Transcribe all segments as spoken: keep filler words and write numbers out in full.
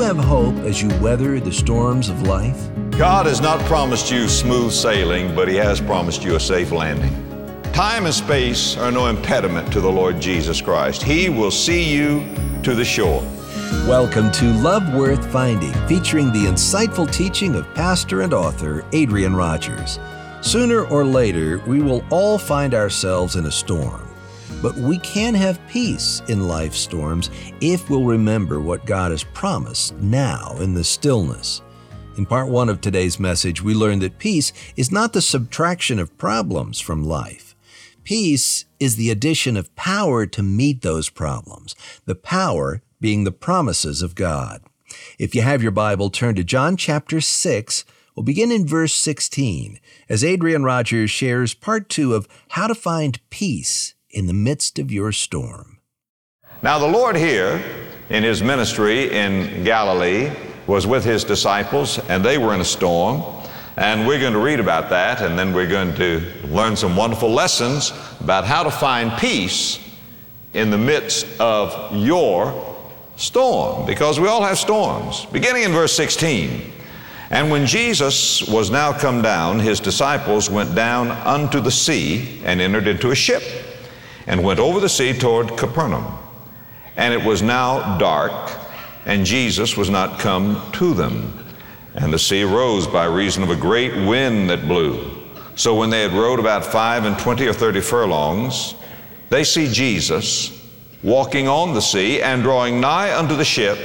have hope as you weather the storms of life? God has not promised you smooth sailing, but He has promised you a safe landing. Time and space are no impediment to the Lord Jesus Christ. He will see you to the shore. Welcome to Love Worth Finding, featuring the insightful teaching of pastor and author Adrian Rogers. Sooner or later, we will all find ourselves in a storm. But we can have peace in life's storms if we'll remember what God has promised now in the stillness. In part one of today's message, we learned that peace is not the subtraction of problems from life. Peace is the addition of power to meet those problems, the power being the promises of God. If you have your Bible, turn to John chapter six. We'll begin in verse sixteen, as Adrian Rogers shares part two of how to find peace in the midst of your storm. Now the Lord here in His ministry in Galilee was with His disciples, and they were in a storm. And we're going to read about that, and then we're going to learn some wonderful lessons about how to find peace in the midst of your storm, because we all have storms. Beginning in verse sixteen, and when Jesus was now come down, His disciples went down unto the sea and entered into a ship, and went over the sea toward Capernaum. And it was now dark, and Jesus was not come to them. And the sea rose by reason of a great wind that blew. So when they had rowed about five and twenty or thirty furlongs, they see Jesus walking on the sea and drawing nigh unto the ship,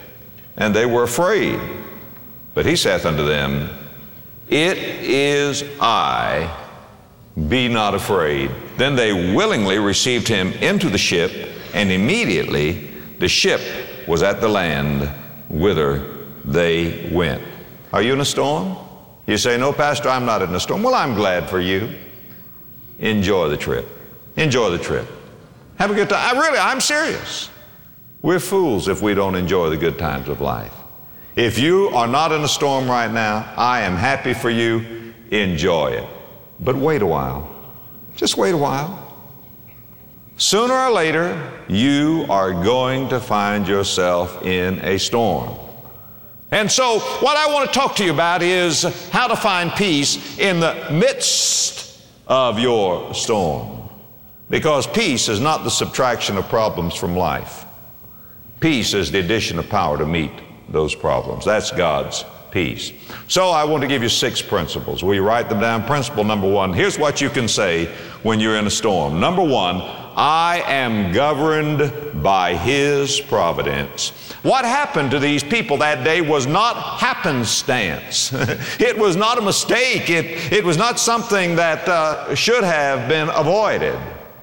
and they were afraid. But He saith unto them, It is I, be not afraid. Then they willingly received Him into the ship, and immediately the ship was at the land whither they went. Are you in a storm? You say, no, Pastor, I'm not in a storm. Well, I'm glad for you. Enjoy the trip. Enjoy the trip. Have a good time. I really, I'm serious. We're fools if we don't enjoy the good times of life. If you are not in a storm right now, I am happy for you. Enjoy it. But wait a while. Just wait a while. Sooner or later, you are going to find yourself in a storm. And so what I want to talk to you about is how to find peace in the midst of your storm. Because peace is not the subtraction of problems from life. Peace is the addition of power to meet those problems. That's God's peace. So I want to give you six principles. Will you write them down? Principle number one, here's what you can say when you're in a storm. Number one, I am governed by His providence. What happened to these people that day was not happenstance. It was not a mistake. It, it was not something that uh, should have been avoided.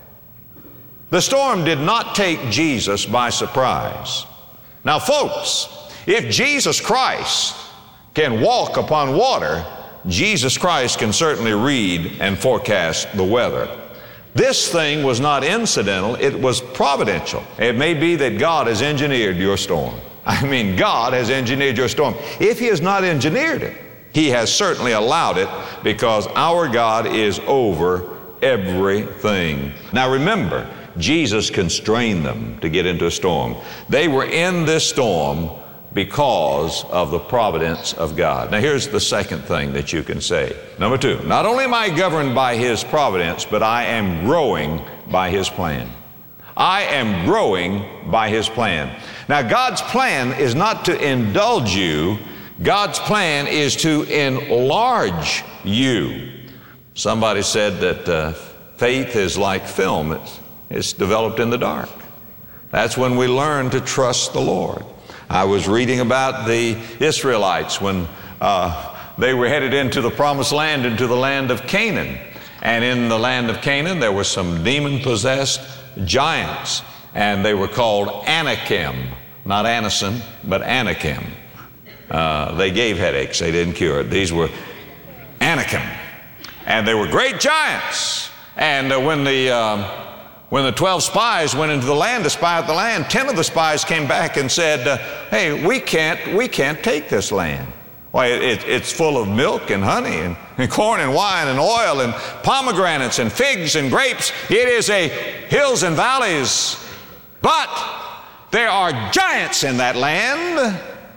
The storm did not take Jesus by surprise. Now, folks, if Jesus Christ can walk upon water, Jesus Christ can certainly read and forecast the weather. This thing was not incidental, it was providential. It may be that God has engineered your storm. I mean, God has engineered your storm. If He has not engineered it, He has certainly allowed it, because our God is over everything. Now remember, Jesus constrained them to get into a storm. They were in this storm because of the providence of God. Now here's the second thing that you can say. Number two, not only am I governed by His providence, but I am growing by His plan. I am growing by His plan. Now God's plan is not to indulge you. God's plan is to enlarge you. Somebody said that uh, faith is like film. It's, it's developed in the dark. That's when we learn to trust the Lord. I was reading about the Israelites when uh, they were headed into the promised land, into the land of Canaan. And in the land of Canaan, there were some demon-possessed giants, and they were called Anakim. Not Anacin, but Anakim. Uh, they gave headaches, they didn't cure it. These were Anakim. And they were great giants. And uh, when the... Um, When the twelve spies went into the land to spy out the land, ten of the spies came back and said, uh, hey, we can't, we can't take this land. Why, it, it's full of milk and honey and, and corn and wine and oil and pomegranates and figs and grapes. It is a hills and valleys. But there are giants in that land.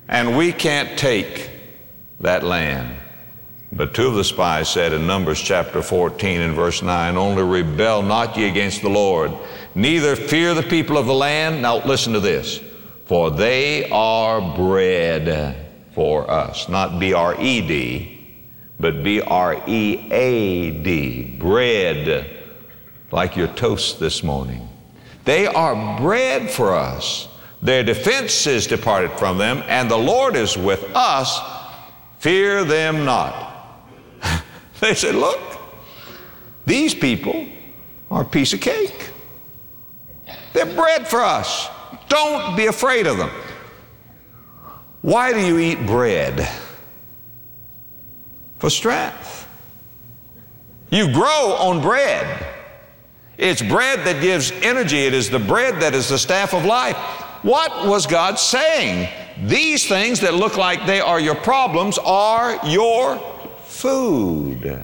and we can't take that land. But two of the spies said in Numbers chapter fourteen and verse nine, only rebel not ye against the Lord, neither fear the people of the land. Now listen to this. For they are bread for us. Not B R E D, but B R E A D. Bread, like your toast this morning. They are bread for us. Their defense is departed from them, and the Lord is with us. Fear them not. They said, look, these people are a piece of cake. They're bread for us. Don't be afraid of them. Why do you eat bread? For strength. You grow on bread. It's bread that gives energy. It is the bread that is the staff of life. What was God saying? These things that look like they are your problems are your food.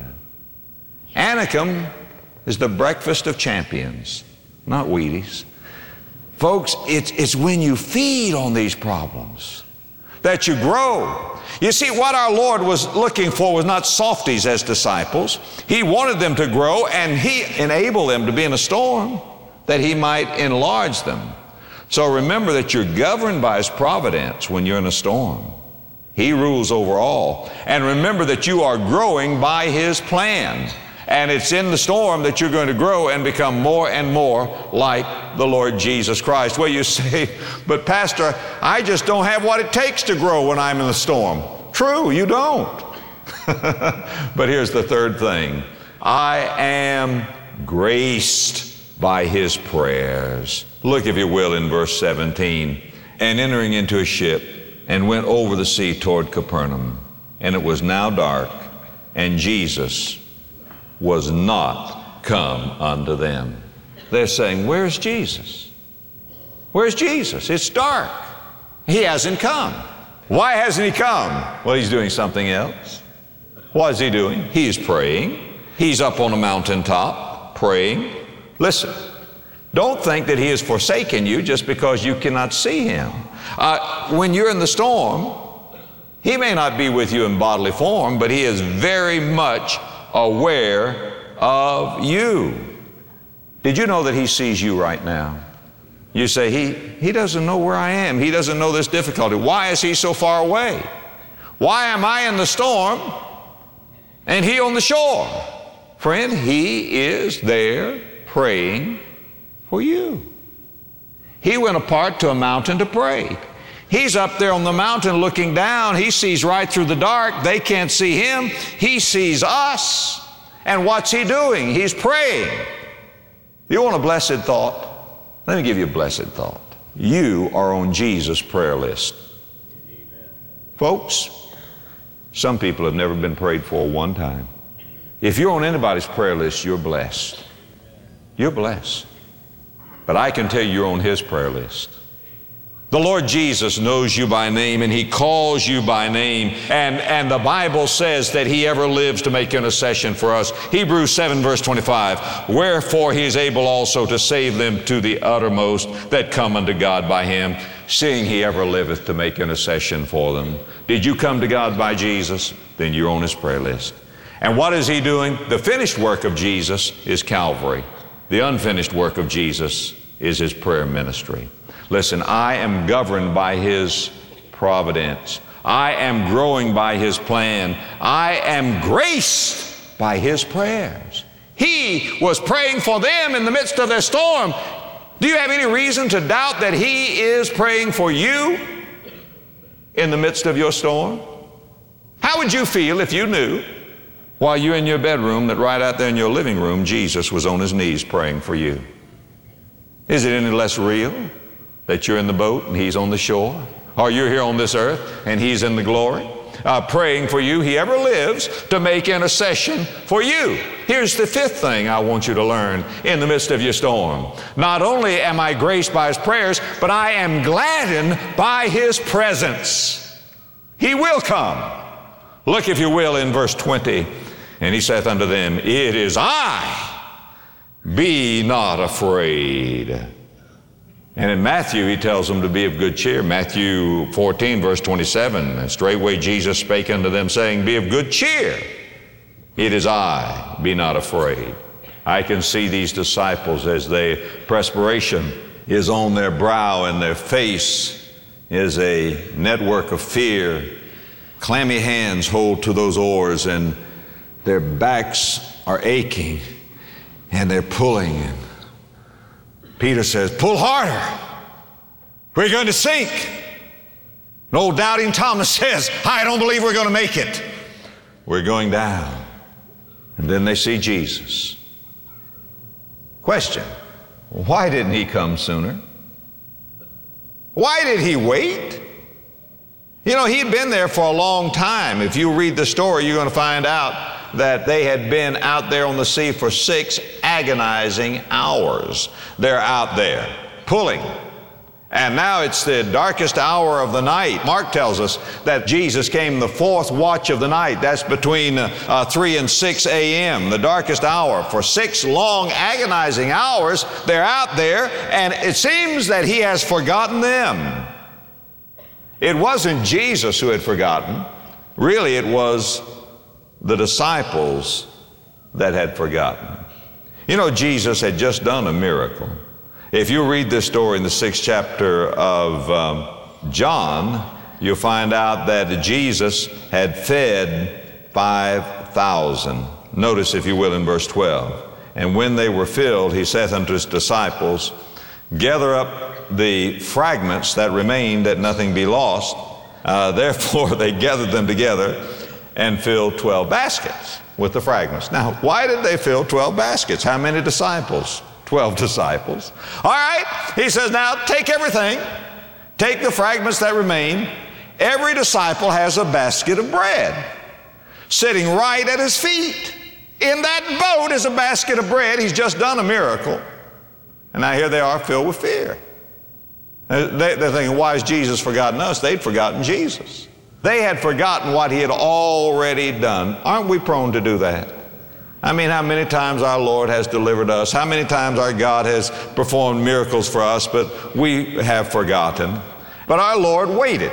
Anakim is the breakfast of champions, not Wheaties. Folks, it's, it's when you feed on these problems that you grow. You see, what our Lord was looking for was not softies as disciples. He wanted them to grow, and He enabled them to be in a storm that He might enlarge them. So remember that you're governed by His providence when you're in a storm. He rules over all. And remember that you are growing by His plan. And it's in the storm that you're going to grow and become more and more like the Lord Jesus Christ. Well, you say, but Pastor, I just don't have what it takes to grow when I'm in the storm. True, you don't. But here's the third thing. I am graced by His prayers. Look, if you will, in verse seventeen. And entering into a ship, and went over the sea toward Capernaum. And it was now dark, and Jesus was not come unto them. They're saying, where's Jesus? Where's Jesus? It's dark. He hasn't come. Why hasn't He come? Well, He's doing something else. What is He doing? He's praying. He's up on a mountaintop praying. Listen, don't think that He has forsaken you just because you cannot see Him. Uh, when you're in the storm, He may not be with you in bodily form, but He is very much aware of you. Did you know that He sees you right now? You say, he, he doesn't know where I am. He doesn't know this difficulty. Why is He so far away? Why am I in the storm and He on the shore? Friend, He is there praying for you. He went apart to a mountain to pray. He's up there on the mountain looking down. He sees right through the dark. They can't see Him. He sees us. And what's He doing? He's praying. You want a blessed thought? Let me give you a blessed thought. You are on Jesus' prayer list. Amen. Folks, some people have never been prayed for one time. If you're on anybody's prayer list, you're blessed. You're blessed. But I can tell you you're on His prayer list. The Lord Jesus knows you by name, and He calls you by name, and, and the Bible says that He ever lives to make intercession for us. Hebrews seven verse twenty-five, wherefore He is able also to save them to the uttermost that come unto God by Him, seeing He ever liveth to make intercession for them. Did you come to God by Jesus? Then you're on His prayer list. And what is He doing? The finished work of Jesus is Calvary. The unfinished work of Jesus is His prayer ministry. Listen, I am governed by His providence. I am growing by His plan. I am graced by His prayers. He was praying for them in the midst of their storm. Do you have any reason to doubt that He is praying for you in the midst of your storm? How would you feel if you knew while you're in your bedroom that right out there in your living room, Jesus was on His knees praying for you? Is it any less real that you're in the boat and He's on the shore? Or you're here on this earth and He's in the glory, uh, praying for you? He ever lives to make intercession for you. Here's the fifth thing I want you to learn in the midst of your storm. Not only am I graced by His prayers, but I am gladdened by His presence. He will come. Look, if you will, in verse twenty. And He saith unto them, it is I, be not afraid. And in Matthew, he tells them to be of good cheer. Matthew fourteen, verse twenty-seven, and straightway Jesus spake unto them, saying, Be of good cheer. It is I, be not afraid. I can see these disciples as they, perspiration is on their brow and their face is a network of fear. Clammy hands hold to those oars and their backs are aching and they're pulling. And Peter says, pull harder. We're going to sink. And old doubting Thomas says, I don't believe we're going to make it. We're going down. And then they see Jesus. Question, why didn't he come sooner? Why did he wait? You know, he'd been there for a long time. If you read the story, you're going to find out that they had been out there on the sea for six agonizing hours. They're out there pulling. And now it's the darkest hour of the night. Mark tells us that Jesus came the fourth watch of the night. That's between uh, three and six a.m., the darkest hour. For six long, agonizing hours, they're out there, and it seems that he has forgotten them. It wasn't Jesus who had forgotten. Really, it was the disciples that had forgotten. You know, Jesus had just done a miracle. If you read this story in the sixth chapter of um, John, you'll find out that Jesus had fed five thousand. Notice, if you will, in verse twelve. And when they were filled, he saith unto his disciples, gather up the fragments that remained, that nothing be lost. Uh, therefore they gathered them together and filled twelve baskets with the fragments. Now, why did they fill twelve baskets? How many disciples? Twelve disciples. All right, he says, now take everything, take the fragments that remain. Every disciple has a basket of bread sitting right at his feet. In that boat is a basket of bread. He's just done a miracle. And now here they are filled with fear. They're thinking, why has Jesus forgotten us? They'd forgotten Jesus. They had forgotten what he had already done. Aren't we prone to do that? I mean, how many times our Lord has delivered us, how many times our God has performed miracles for us, but we have forgotten. But our Lord waited.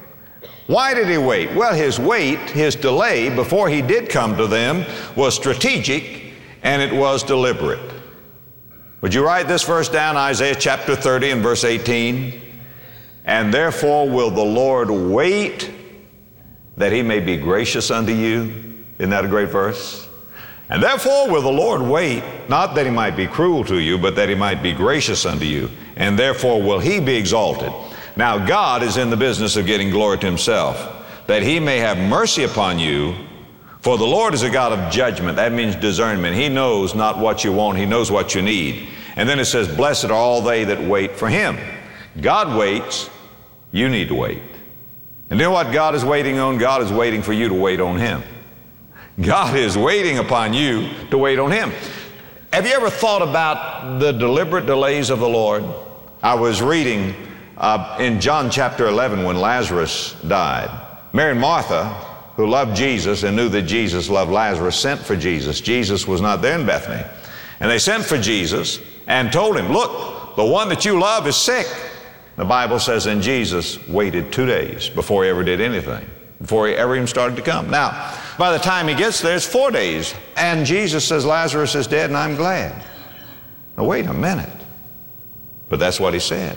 Why did he wait? Well, his wait, his delay before he did come to them was strategic and it was deliberate. Would you write this verse down, Isaiah chapter thirty and verse eighteen? And therefore will the Lord wait that he may be gracious unto you. Isn't that a great verse? And therefore will the Lord wait, not that he might be cruel to you, but that he might be gracious unto you. And therefore will he be exalted. Now God is in the business of getting glory to himself, that he may have mercy upon you. For the Lord is a God of judgment. That means discernment. He knows not what you want, he knows what you need. And then it says, blessed are all they that wait for him. God waits, you need to wait. And you know what God is waiting on? God is waiting for you to wait on him. God is waiting upon you to wait on him. Have you ever thought about the deliberate delays of the Lord? I was reading uh, in John chapter eleven when Lazarus died. Mary and Martha, who loved Jesus and knew that Jesus loved Lazarus, sent for Jesus. Jesus was not there in Bethany. And they sent for Jesus and told him, look, the one that you love is sick. The Bible says, and Jesus waited two days before he ever did anything, before he ever even started to come. Now, by the time he gets there, it's four days. And Jesus says, Lazarus is dead and I'm glad. Now, wait a minute. But that's what he said.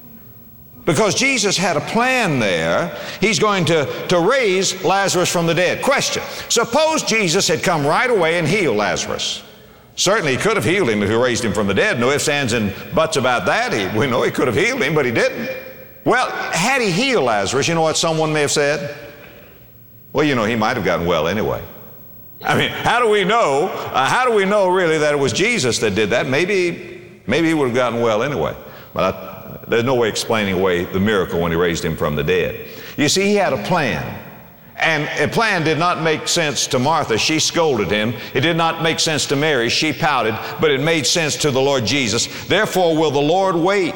Because Jesus had a plan there. He's going to, to raise Lazarus from the dead. Question, suppose Jesus had come right away and healed Lazarus. Certainly he could have healed him if he raised him from the dead. No ifs, ands, and buts about that. He, we know he could have healed him, but he didn't. Well, had he healed Lazarus, you know what someone may have said? Well, you know, he might have gotten well anyway. I mean, how do we know, uh, how do we know really that it was Jesus that did that? Maybe, maybe he would have gotten well anyway. But I, there's no way explaining away the miracle when he raised him from the dead. You see, he had a plan. And a plan did not make sense to Martha. She scolded him. It did not make sense to Mary. She pouted. But it made sense to the Lord Jesus. Therefore will the Lord wait.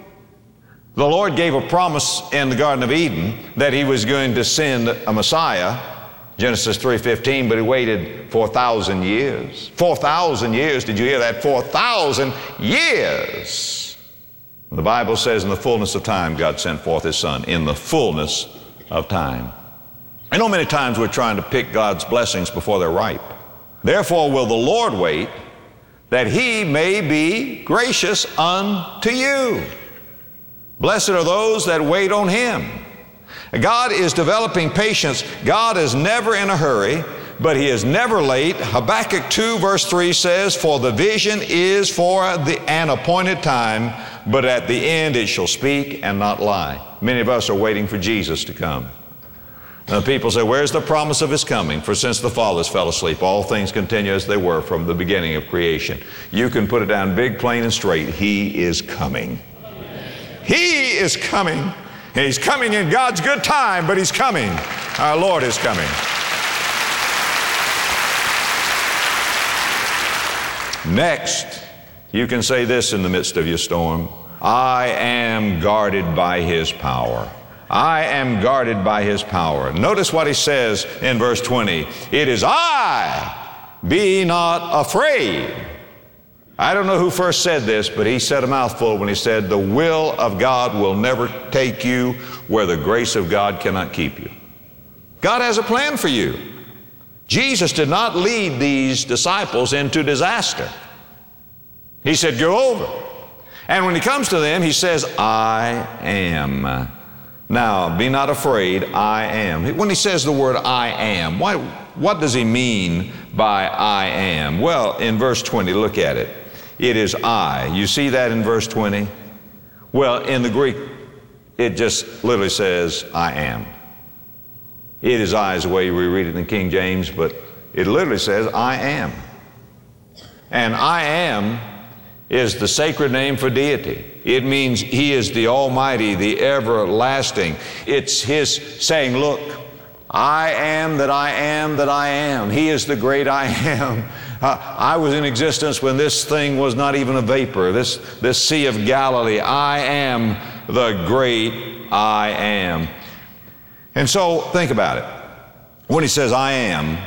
The Lord gave a promise in the Garden of Eden that he was going to send a Messiah, Genesis three fifteen, but he waited four thousand years. four thousand years, did you hear that? four thousand years. The Bible says in the fullness of time, God sent forth His Son. In the fullness of time. I know many times we're trying to pick God's blessings before they're ripe. Therefore will the Lord wait, that He may be gracious unto you. Blessed are those that wait on Him. God is developing patience. God is never in a hurry, but He is never late. Habakkuk two verse three says, for the vision is for the, an appointed time, but at the end it shall speak and not lie. Many of us are waiting for Jesus to come. Now people say, where's the promise of His coming? For since the fathers fell asleep, all things continue as they were from the beginning of creation. You can put it down big, plain, and straight. He is coming. He is coming. And He's coming in God's good time, but He's coming. Our Lord is coming. Next, you can say this in the midst of your storm. I am guarded by His power. I am guarded by His power. Notice what He says in verse twenty. It is I, be not afraid. I don't know who first said this, but He said a mouthful when He said, the will of God will never take you where the grace of God cannot keep you. God has a plan for you. Jesus did not lead these disciples into disaster. He said, go over. And when He comes to them, He says, I am. Now, be not afraid, I am. When He says the word I am, why, what does He mean by I am? Well, in verse twenty, look at it. It is I. You see that in verse twenty? Well, in the Greek, it just literally says, I am. It is I is the way we read it in the King James, but it literally says, I am. And I am is the sacred name for deity. It means He is the Almighty, the everlasting. It's His saying, look, I am that I am that I am. He is the great I am. Uh, I was in existence when this thing was not even a vapor, this, this Sea of Galilee. I am the great I am. And so think about it. When He says I am,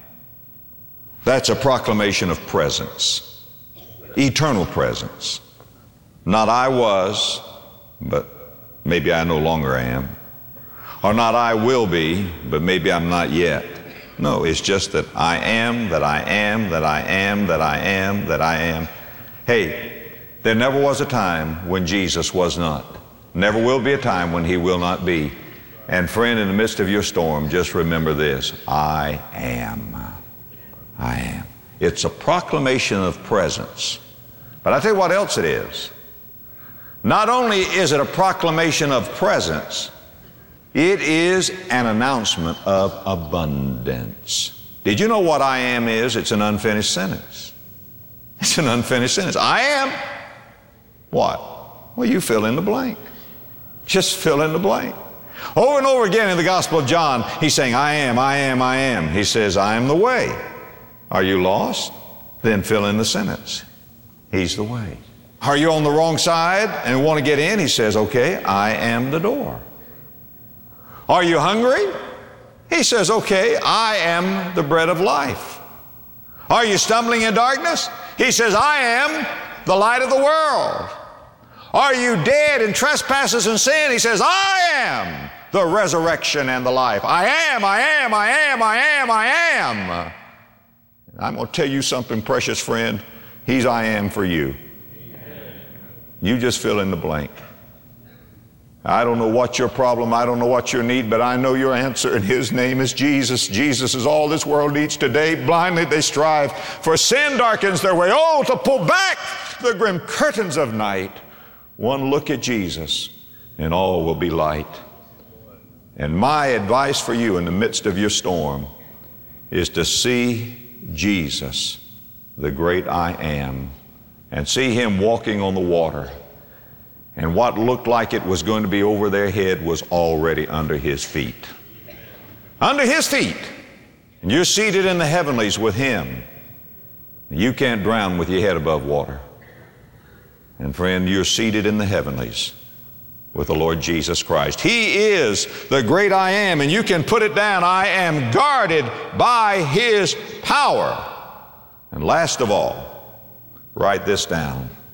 that's a proclamation of presence. Eternal presence. Not I was, but maybe I no longer am. Or not I will be, but maybe I'm not yet. No, it's just that I am, that I am, that I am, that I am, that I am. Hey, there never was a time when Jesus was not. Never will be a time when He will not be. And friend, in the midst of your storm, just remember this. I am. I am. It's a proclamation of presence. But I tell you what else it is. Not only is it a proclamation of presence, it is an announcement of abundance. Did you know what I am is? It's an unfinished sentence. It's an unfinished sentence. I am what? Well, you fill in the blank. Just fill in the blank. Over and over again in the Gospel of John, He's saying, I am, I am, I am. He says, I am the way. Are you lost? Then fill in the sentence. He's the way. Are you on the wrong side and want to get in? He says, okay, I am the door. Are you hungry? He says, okay, I am the bread of life. Are you stumbling in darkness? He says, I am the light of the world. Are you dead in trespasses and sin? He says, I am the resurrection and the life. I am, I am, I am, I am, I am. I'm going to tell you something, precious friend. He's I am for you. You just fill in the blank. I don't know what your problem, I don't know what your need, but I know your answer, and His name is Jesus. Jesus is all this world needs today. Blindly they strive, for sin darkens their way. Oh, to pull back the grim curtains of night. One look at Jesus, and all will be light. And my advice for you in the midst of your storm is to see Jesus, the great I am, and see Him walking on the water. And what looked like it was going to be over their head was already under His feet. Under His feet. And you're seated in the heavenlies with Him. You can't drown with your head above water. And friend, you're seated in the heavenlies with the Lord Jesus Christ. He is the great I am, and you can put it down. I am guarded by His power. And last of all, write this down.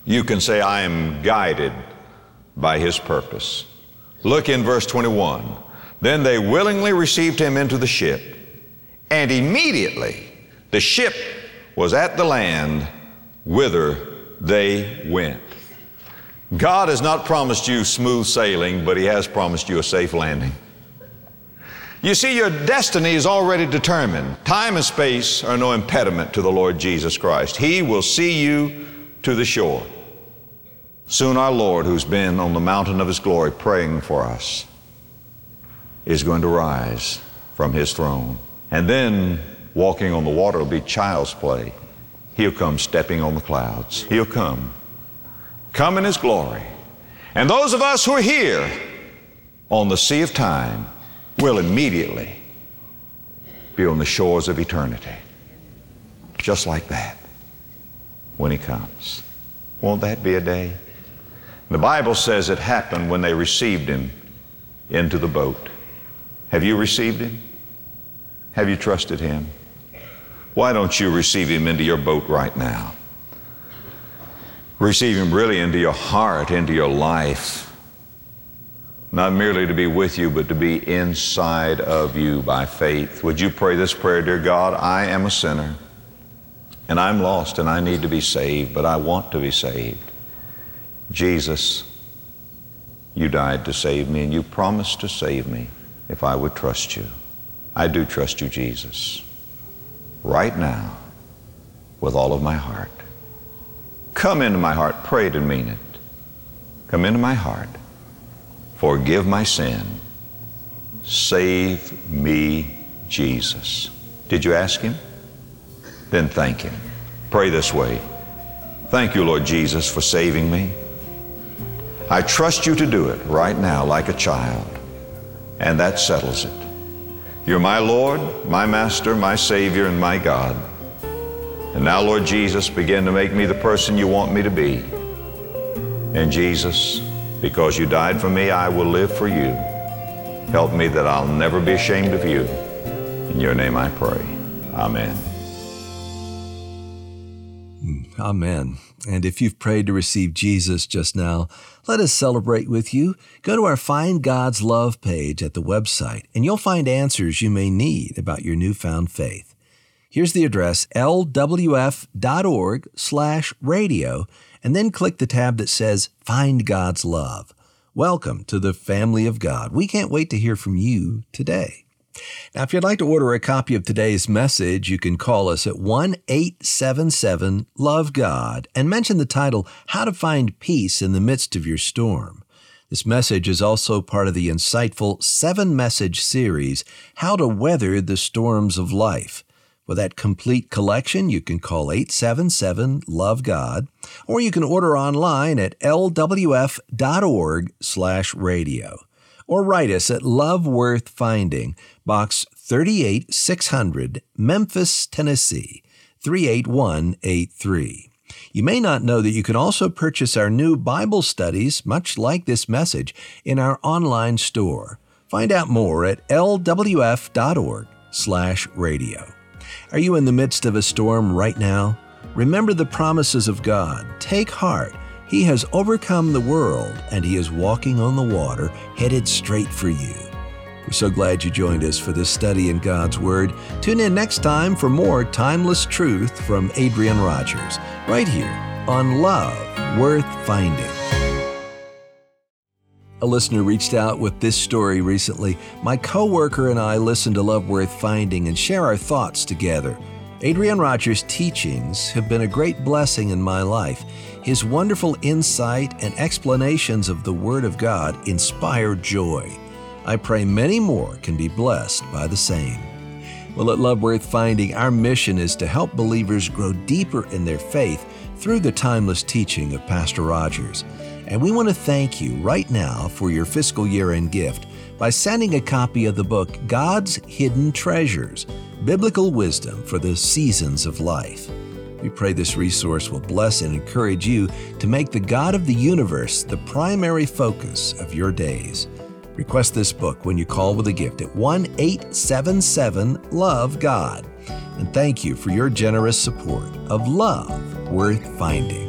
you can say, I am guided by his purpose. Look in verse twenty-one. Then they willingly received him into the ship, and immediately the ship was at the land whither they went. God has not promised you smooth sailing, but he has promised you a safe landing. You see, your destiny is already determined. Time and space are no impediment to the Lord Jesus Christ. He will see you to the shore. Soon our Lord, who's been on the mountain of his glory praying for us, is going to rise from his throne. And then walking on the water will be child's play. He'll come stepping on the clouds. He'll come. Come in his glory. And those of us who are here on the sea of time will immediately be on the shores of eternity. Just like that, when he comes. Won't that be a day? The Bible says it happened when they received him into the boat. Have you received him? Have you trusted him? Why don't you receive him into your boat right now? Receive him really into your heart, into your life. Not merely to be with you, but to be inside of you by faith. Would you pray this prayer? Dear God, I am a sinner, and I'm lost, and I need to be saved, but I want to be saved. Jesus, you died to save me, and you promised to save me if I would trust you. I do trust you, Jesus, right now, with all of my heart. Come into my heart. Pray it and mean it. Come into my heart. Forgive my sin. Save me, Jesus. Did you ask him? Then thank him. Pray this way. Thank you, Lord Jesus, for saving me. I trust you to do it right now like a child, and that settles it. You're my Lord, my Master, my Savior, and my God. And now, Lord Jesus, begin to make me the person you want me to be. And Jesus, because you died for me, I will live for you. Help me that I'll never be ashamed of you. In your name I pray. Amen. Amen. And if you've prayed to receive Jesus just now, let us celebrate with you. Go to our Find God's Love page at the website, and you'll find answers you may need about your newfound faith. Here's the address, l w f dot org slash radio, and then click the tab that says Find God's Love. Welcome to the family of God. We can't wait to hear from you today. Now, if you'd like to order a copy of today's message, you can call us at one eight seven seven love God and mention the title, How to Find Peace in the Midst of Your Storm. This message is also part of the insightful seven-message series, How to Weather the Storms of Life. For that complete collection, you can call eight seven seven love God, or you can order online at l w f dot org slash radio. Or write us at Love Worth Finding, Box thirty-eight six hundred, Memphis, Tennessee, three eight one eight three. You may not know that you can also purchase our new Bible studies, much like this message, in our online store. Find out more at l w f dot org slash radio. Are you in the midst of a storm right now? Remember the promises of God. Take heart. He has overcome the world, and he is walking on the water, headed straight for you. We're so glad you joined us for this study in God's Word. Tune in next time for more timeless truth from Adrian Rogers, right here on Love Worth Finding. A listener reached out with this story recently. My coworker and I listen to Love Worth Finding and share our thoughts together. Adrian Rogers' teachings have been a great blessing in my life. His wonderful insight and explanations of the Word of God inspire joy. I pray many more can be blessed by the same. Well, at Love Worth Finding, our mission is to help believers grow deeper in their faith through the timeless teaching of Pastor Rogers. And we want to thank you right now for your fiscal year-end gift by sending a copy of the book, God's Hidden Treasures, Biblical Wisdom for the Seasons of Life. We pray this resource will bless and encourage you to make the God of the universe the primary focus of your days. Request this book when you call with a gift at one eight seven seven love God. And thank you for your generous support of Love Worth Finding.